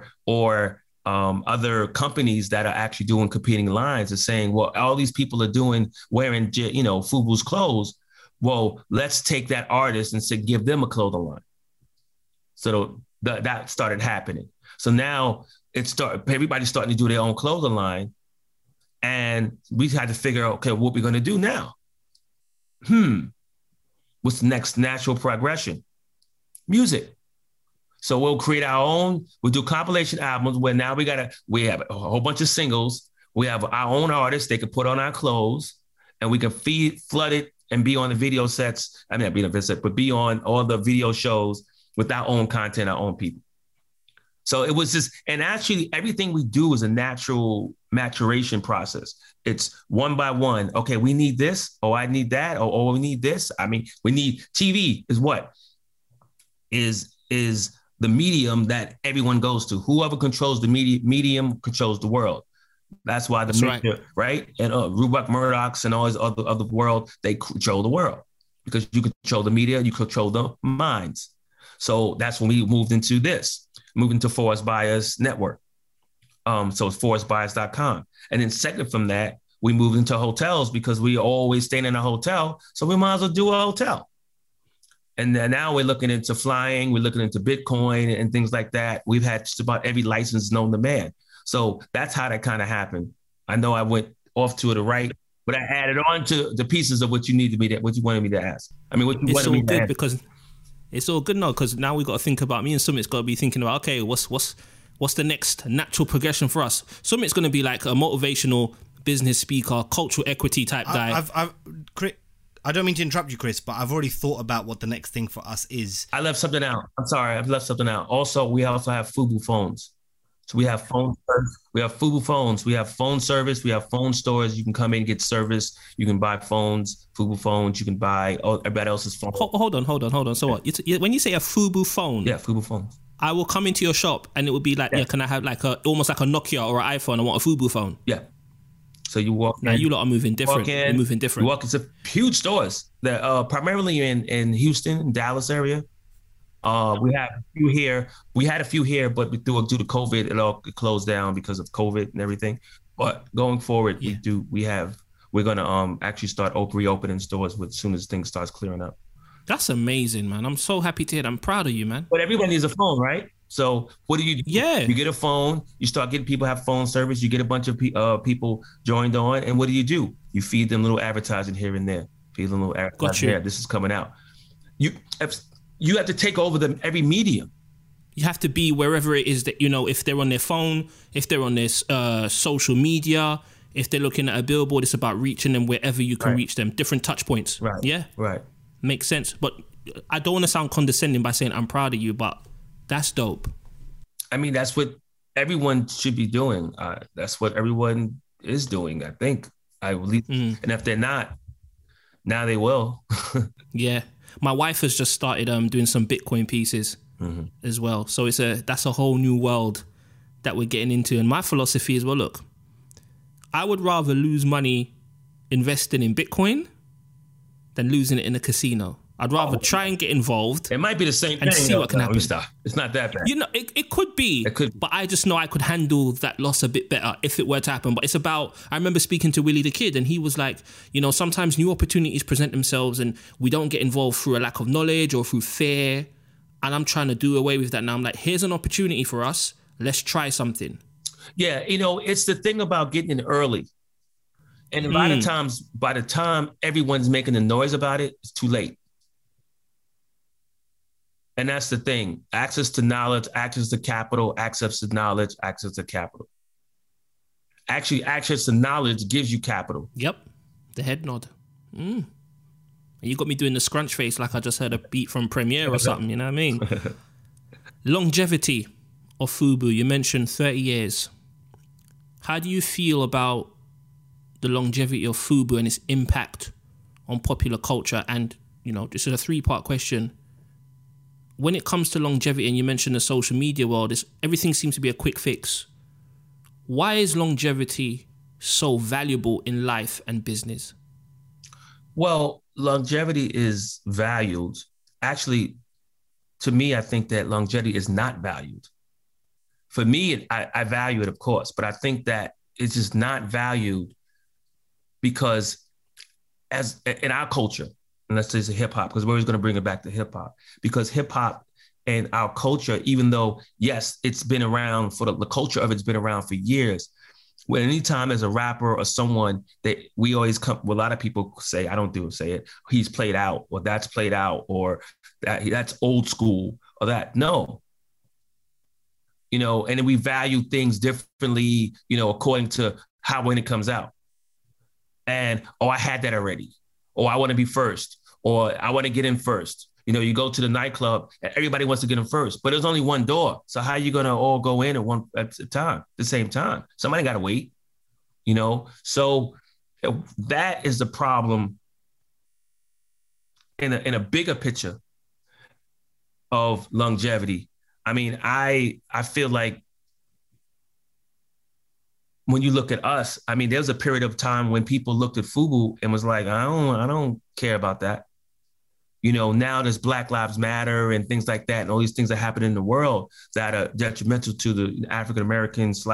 other companies that are actually doing competing lines are saying, well, all these people are wearing, FUBU's clothes. Well, let's take that artist and say, give them a clothing line. So that started happening. So now everybody's starting to do their own clothing line. And we had to figure out, okay, what we're going to do now? What's the next natural progression? Music. So we'll create our own, we'll do compilation albums where now we have a whole bunch of singles. We have our own artists they can put on our clothes, and we can flood it and be on the video sets. I mean, not be on the set, but be on all the video shows with our own content, our own people. So it was just, and actually everything we do is a natural maturation process. It's one by one. Okay, we need this. Oh, I need that. Oh, we need this. I mean, we need TV is what? Is the medium that everyone goes to. Whoever controls the medium controls the world. That's why right? And Rupert Murdochs and all his other world, they control the world because you control the media, you control the minds. So that's when we moved into Forest Buyers Network. So it's forestbuyers.com. And then second from that, we moved into hotels because we always staying in a hotel. So we might as well do a hotel. And then now we're looking into flying, we're looking into Bitcoin and things like that. We've had just about every license known to man. So that's how that kind of happened. I know I went off to the right, but I added on to the pieces of what you wanted me to ask. I mean, what you wanted me to ask. Because it's all good now, because now we got to think about, me and Summit's got to be thinking about, okay, what's the next natural progression for us? Summit's going to be like a motivational business speaker, cultural equity type guy. I don't mean to interrupt you, Chris, but I've already thought about what the next thing for us is. I left something out. I'm sorry, I've left something out. Also, we also have FUBU phones. So we have phone service. We have Fubu phones. We have phone service. We have phone stores. You can come in and get service. You can buy phones, Fubu phones. You can buy everybody else's phone. Hold on. So what? When you say a Fubu phone, Yeah, Fubu phones. I will come into your shop and it will be like, can I have like almost like a Nokia or an iPhone? I want a Fubu phone. Yeah. So you walk Now in. you lot are moving different. You're moving different. You walk into huge stores that primarily in Houston, Dallas area. We have a few here. We had a few here, but due to COVID, it all closed down because of COVID and everything. But going forward, we're gonna actually start reopening stores as soon as things starts clearing up. That's amazing, man. I'm so happy to hear that. I'm proud of you, man. But everybody needs a phone, right? So what do you do? Yeah. You get a phone. You start getting people have phone service. You get a bunch of people joined on, and what do? You feed them little advertising here and there. Feed them little advertising here. This is coming out. You have to take over every medium. You have to be wherever it is that, if they're on their phone, if they're on their social media, if they're looking at a billboard, it's about reaching them wherever you can reach them. Different touch points. Right. Yeah. Right. Makes sense. But I don't want to sound condescending by saying I'm proud of you, but that's dope. I mean, that's what everyone should be doing. That's what everyone is doing, I think. I believe. And if they're not, now they will. Yeah. My wife has just started doing some Bitcoin pieces as well. So that's a whole new world that we're getting into. And my philosophy is, well, look, I would rather lose money investing in Bitcoin than losing it in a casino. I'd rather try and get involved. It might be the same and thing. See what can happen. Stop. It's not that bad. It could be. It could. But I just know I could handle that loss a bit better if it were to happen. But it's about, I remember speaking to Willie the Kid and he was like, sometimes new opportunities present themselves and we don't get involved through a lack of knowledge or through fear. And I'm trying to do away with that now. I'm like, here's an opportunity for us. Let's try something. Yeah, it's the thing about getting in early. And a lot of times, by the time everyone's making the noise about it, it's too late. And that's the thing. Access to knowledge, access to capital, access to knowledge, access to capital. Actually, access to knowledge gives you capital. Yep. The head nod. And you got me doing the scrunch face like I just heard a beat from Premiere or something, you know what I mean? Longevity of Fubu. You mentioned 30 years. How do you feel about the longevity of Fubu and its impact on popular culture? And, this is a 3-part question. When it comes to longevity, and you mentioned the social media world, everything seems to be a quick fix. Why is longevity so valuable in life and business? Well, longevity is valued. Actually, to me, I think that longevity is not valued. For me, I value it, of course, but I think that it's just not valued because as in our culture, and let's say it's hip hop, because we're always going to bring it back to hip hop, because hip hop and our culture, even though, yes, it's been around for the culture of it's been around for years. When anytime as a rapper or someone that we always come, well, a lot of people say, I don't do it, say it, he's played out, or that's played out, or that's old school, or that. No. And then we value things differently, according to when it comes out. And, I had that already. Or I want to be first, or I want to get in first. You go to the nightclub and everybody wants to get in first, but there's only one door. So how are you going to all go in at the same time? Somebody got to wait, So that is the problem in a bigger picture of longevity. I mean, I feel like when you look at us, I mean, there was a period of time when people looked at Fubu and was like, I don't care about that. Now there's Black Lives Matter and things like that, and all these things that happen in the world that are detrimental to the African-American /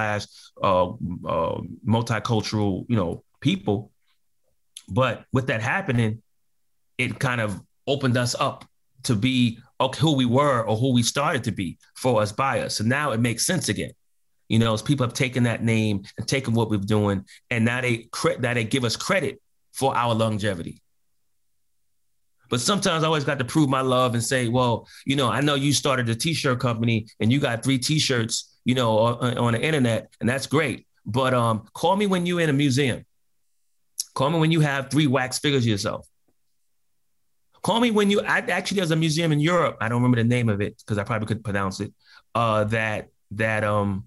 multicultural, people. But with that happening, it kind of opened us up to be who we were or who we started to be for us, by us. So now it makes sense again. As people have taken that name and taken what we're doing, and now they give us credit for our longevity. But sometimes I always got to prove my love and say, well, I know you started a T-shirt company and you got 3 T-shirts, on the internet, and that's great. But call me when you're in a museum. Call me when you have 3 wax figures of yourself. Call me when actually there's a museum in Europe. I don't remember the name of it because I probably couldn't pronounce it. That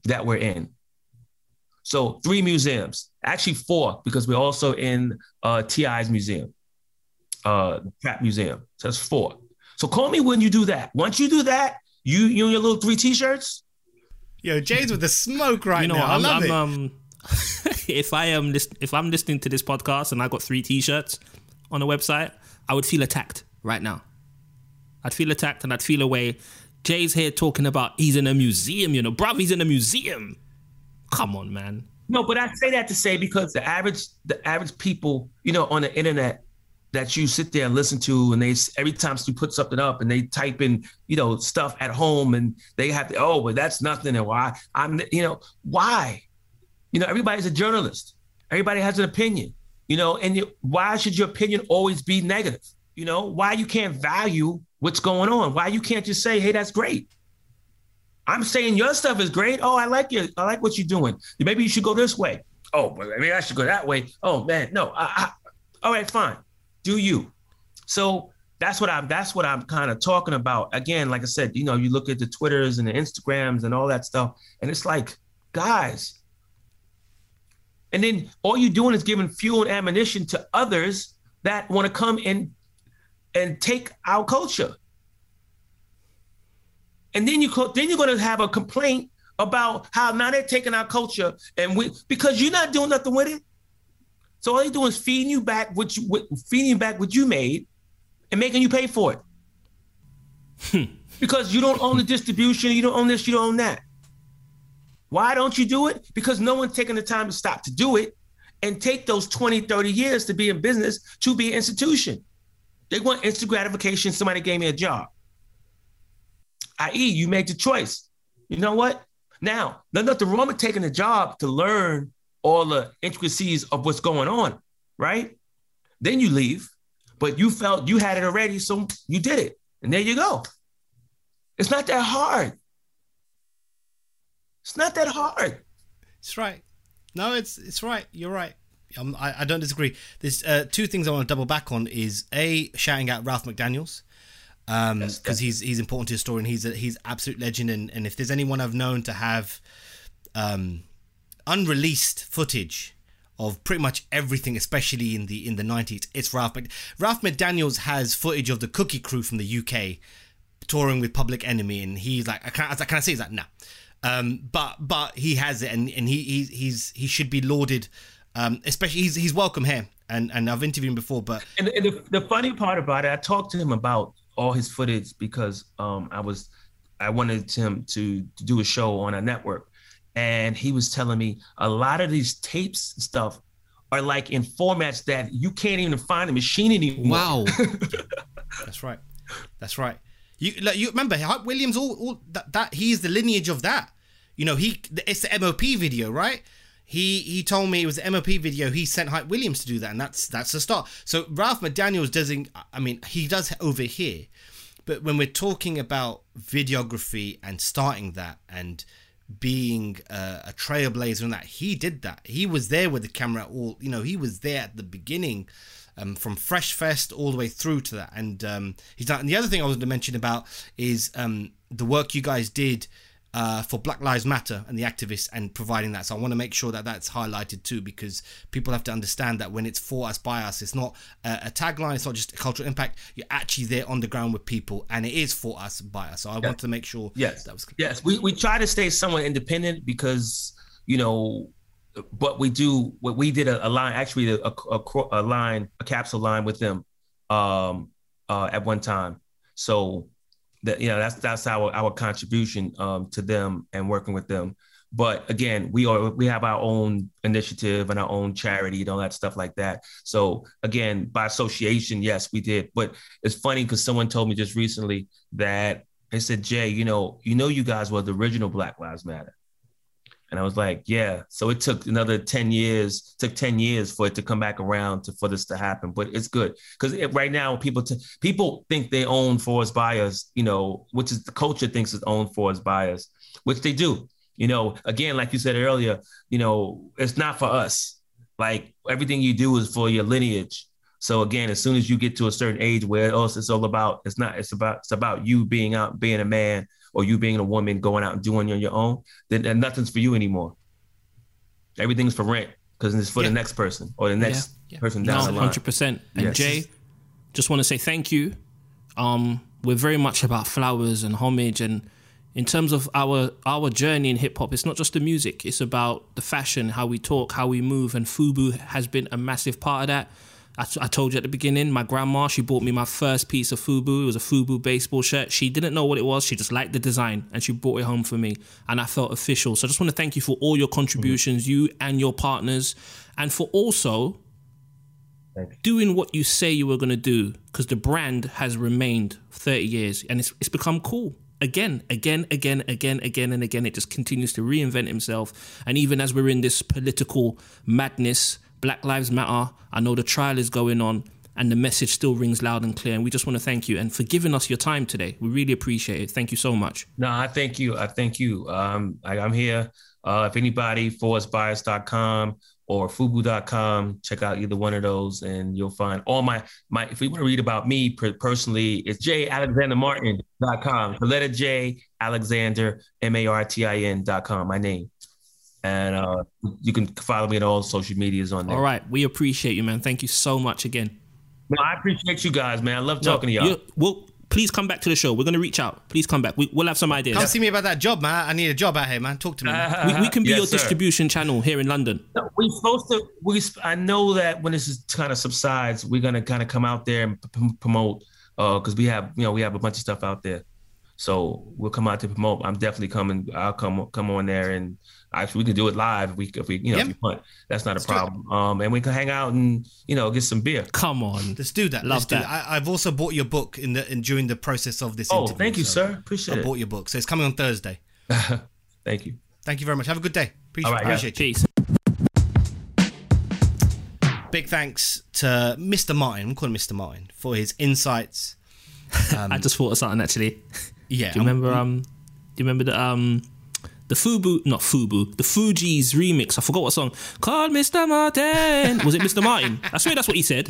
that we're in. So 3 museums, actually 4, because we're also in T.I.'s museum, Trap Museum. So that's 4. So call me when you do that. Once you do that, you and your little 3 T-shirts. Yo, Jay's with the smoke right now. I love it. If I'm listening to this podcast and I got 3 T-shirts on the website, I would feel attacked right now. I'd feel attacked and I'd feel away. Jay's here talking about he's in a museum, bruv, he's in a museum. Come on, man. No, but I say that to say because the average people, on the internet that you sit there and listen to, and they every time you put something up and they type in, stuff at home and they have to, well, that's nothing. And why why? Everybody's a journalist. Everybody has an opinion, and why should your opinion always be negative? Why you can't value what's going on? Why you can't just say, hey, that's great. I'm saying your stuff is great. Oh, I like what you're doing. Maybe you should go this way. Oh, well, maybe I should go that way. Oh man, no. All right, fine. Do you? So that's what I'm kind of talking about. Again, like I said, you look at the Twitters and the Instagrams and all that stuff, and it's like, guys. And then all you're doing is giving fuel and ammunition to others that want to come in and take our culture. And then you're going to have a complaint about how now they're taking our culture because you're not doing nothing with it. So all they're doing is feeding you back what you made and making you pay for it. Because you don't own the distribution, you don't own this, you don't own that. Why don't you do it? Because no one's taking the time to stop to do it and take those 20, 30 years to be in business, to be an institution. They want instant gratification. Somebody gave me a job. i.e., you made the choice. You know what? Now, nothing wrong with taking a job to learn all the intricacies of what's going on, right? Then you leave, but you felt you had it already, so you did it. And there you go. It's not that hard. It's not that hard. It's right. No, it's right. You're right. I don't disagree. There's 2 things I want to double back on is shouting out Ralph McDaniels. Because he's important to the story and he's absolute legend. And if there's anyone I've known to have unreleased footage of pretty much everything, especially in the 90s, it's Ralph. Ralph McDaniels has footage of the Cookie Crew from the UK touring with Public Enemy, and he's like, can I say that? No. But he has it, and he should be lauded. Especially he's welcome here, and I've interviewed him before. But and the funny part about it, I talked to him about all his footage because I wanted him to do a show on a network, and he was telling me a lot of these tapes and stuff are like in formats that you can't even find a machine anymore. Wow, that's right. You remember Hype Williams? All that he's the lineage of that. It's the MOP video, right? He told me it was the MOP video. He sent Hype Williams to do that, and that's the start. So Ralph McDaniels doesn't. I mean, he does over here, but when we're talking about videography and starting that and being a trailblazer and that, he did that. He was there with the camera. He was there at the beginning. From Fresh Fest all the way through to that, and he's done. And the other thing I wanted to mention about is the work you guys did for Black Lives Matter and the activists and providing that. So I want to make sure that that's highlighted too, because people have to understand that when it's for us, by us, it's not a tagline. It's not just a cultural impact. You're actually there on the ground with people, and it is for us, by us. So I want to make sure that was clear. Yes, we try to stay somewhat independent because but we did a line, actually a capsule line with them at one time. So that's our contribution to them and working with them. But again, we have our own initiative and our own charity and all that stuff like that. So again, by association, yes, we did. But it's funny because someone told me just recently that they said, Jay, you guys were the original Black Lives Matter. And I was like, yeah. So it took another 10 years, for it to come back around for this to happen. But it's good because right now people think they own for us by us, which is the culture thinks it's owned for us by us, which they do. Again, like you said earlier, it's not for us. Like everything you do is for your lineage. So again, as soon as you get to a certain age where it's about you being out, being a man, or you being a woman, going out and doing it on your own, then nothing's for you anymore. Everything's for rent because it's for the next person or the next person down the line. 100%. And Jay, just want to say thank you. We're very much about flowers and homage, and in terms of our journey in hip hop, it's not just the music. It's about the fashion, how we talk, how we move, and FUBU has been a massive part of that. I told you at the beginning, my grandma, she bought me my first piece of FUBU. It was a FUBU baseball shirt. She didn't know what it was. She just liked the design, and she brought it home for me, and I felt official. So I just want to thank you for all your contributions, you and your partners, and for also doing what you say you were going to do, because the brand has remained 30 years, and it's become cool. Again, and again. It just continues to reinvent himself. And even as we're in this political madness, Black Lives Matter, I know the trial is going on and the message still rings loud and clear. And we just want to thank you and for giving us your time today. We really appreciate it. Thank you so much. No, I thank you. I'm here. If anybody, forestbias.com or fubu.com, check out either one of those and you'll find all my if you want to read about me personally, it'sjalexandermartin.com. The letter J, Alexander, MARTIN.com, my name. And you can follow me on all social medias on there. All right. We appreciate you, man. Thank you so much again. No, I appreciate you guys, man. I love talking to y'all. Well, please come back to the show. We're going to reach out. Please come back. We'll have some ideas. Come see me about that job, man. I need a job out here, man. Talk to me. We can be your distribution channel here in London. No, we're supposed to. I know that when this is kind of subsides, we're going to kind of come out there and promote because we have a bunch of stuff out there. So we'll come out to promote. I'm definitely coming. I'll come on there, and actually we can do it live if we want. That's not a problem. And we can hang out and get some beer. Come on, let's do that. Love that. I've also bought your book during the process of this interview. Oh, thank you, sir. Appreciate it. I bought your book, so it's coming on Thursday. Thank you. Thank you very much. Have a good day. Appreciate you. Peace. Big thanks to Mr. Martin. I'm calling him Mr. Martin for his insights. I just thought of something actually. Yeah. Do you remember the FUBU, the Fugees remix? I forgot what song. Call Mr. Martin. Was it Mr. Martin? I swear that's what he said.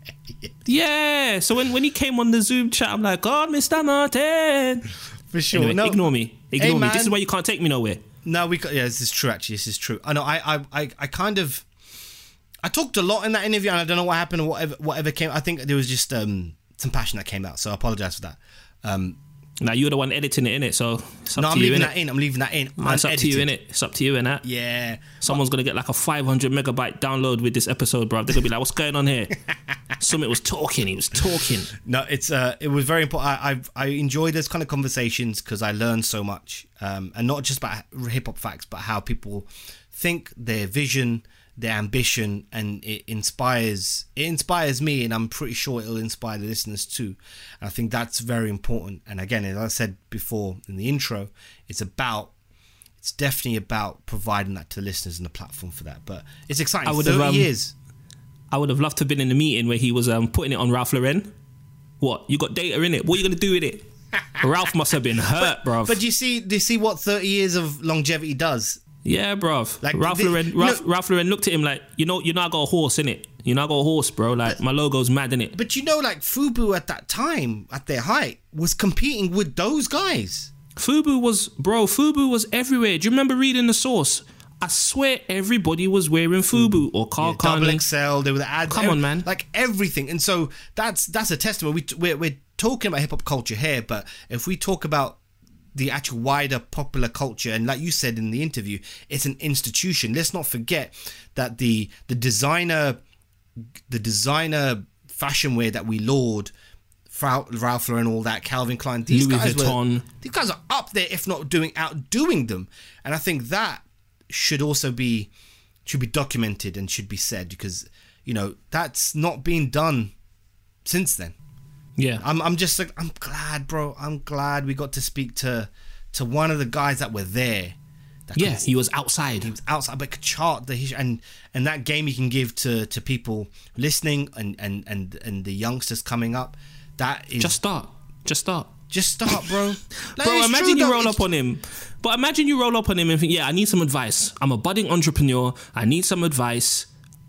Yeah. So when he came on the Zoom chat, I'm like, call Mr. Martin. For sure. Anyway, ignore me. Hey, man. This is why you can't take me nowhere. No, this is true. Actually, this is true. I know. I talked a lot in that interview, and I don't know what happened or whatever came. I think there was just some passion that came out. So I apologize for that. Now you're the one editing it, innit? So it's up to you, innit? I'm leaving that in. It's up to you, innit? It's up to you, innit? Yeah. Someone's gonna get like a 500 megabyte download with this episode, bro. They're gonna be like, "What's going on here?" Summit was talking. He was talking. No, it was very important. I enjoy those kind of conversations because I learn so much, and not just about hip hop facts, but how people think, their vision, their ambition, and it inspires me, and I'm pretty sure it'll inspire the listeners too. And I think that's very important. And again, as I said before in the intro, it's definitely about providing that to the listeners and the platform for that. But it's exciting. 30 years. I would have loved to have been in the meeting where he was putting it on Ralph Lauren. What? You got data in it? What are you gonna do with it? Ralph must have been hurt, bruv. But do you see what 30 years of longevity does? Yeah, bruv. Like Ralph Lauren looked at him like, I got a horse, innit? I got a horse, bro. Like, my logo's mad, innit? But FUBU at that time, at their height, was competing with those guys. FUBU was everywhere. Do you remember reading the source? I swear everybody was wearing FUBU or Carl Carney. Double XL, they were the ads. Come on, man. Like everything. And so that's a testament. We're talking about hip hop culture here, but if we talk about the actual wider popular culture, and like you said in the interview, it's an institution. Let's not forget that the designer fashion wear that we laud, Ralph Lauren, all that, Calvin Klein, these guys are up there, if not outdoing them. And I think that should be documented and should be said, because that's not been done since then. Yeah, I'm just like, I'm glad, bro. I'm glad we got to speak to one of the guys that were there. He was outside. He was outside, but could chart the history and that game he can give to people listening and the youngsters coming up. That is just start, bro. Bro, imagine you roll up on him. But imagine you roll up on him and think, I need some advice. I'm a budding entrepreneur. I need some advice.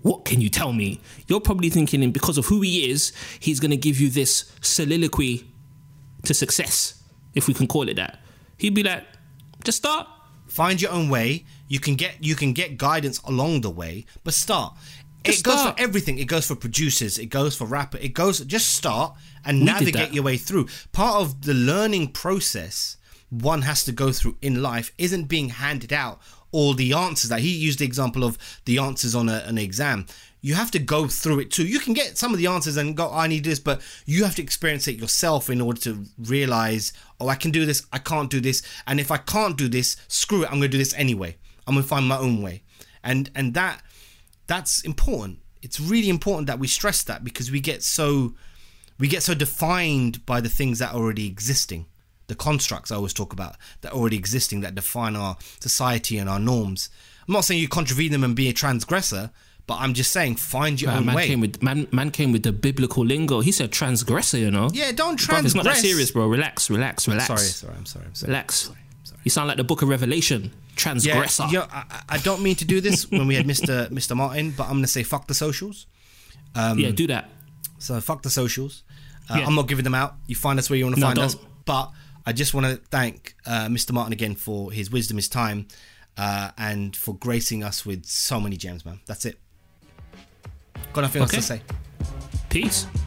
what can you tell me? You're probably thinking, because of who he is, he's going to give you this soliloquy to success, if we can call it that. He'd be like, just start. Find your own way. You can get guidance along the way, but start. It goes for everything. It goes for producers. It goes for rapper. It goes, just start and navigate your way through. Part of the learning process one has to go through in life isn't being handed out all the answers. That he used the example of the answers on an exam. You have to go through it too. You can get some of the answers and go, I need this, but you have to experience it yourself in order to realize, oh, I can do this, I can't do this, and if I can't do this, screw it, I'm going to do this anyway. I'm going to find my own way. And that's important. It's really important that we stress that, because we get so defined by the things that are already existing. The constructs I always talk about that are already existing, that define our society and our norms. I'm not saying you contravene them and be a transgressor, but I'm just saying find your own way. Man came with the biblical lingo. He said transgressor, you know. Yeah, don't transgress. It's not that serious, bro. Relax. Sorry. I'm sorry. Relax. You sound like the Book of Revelation. Transgressor. Yeah, I don't mean to do this when we had Mr. Martin, but I'm going to say fuck the socials. Do that. So fuck the socials. I'm not giving them out. You find us where you want to find us. But I just want to thank Mr. Martin again for his wisdom, his time, and for gracing us with so many gems, man. That's it. Got nothing else to say. Peace.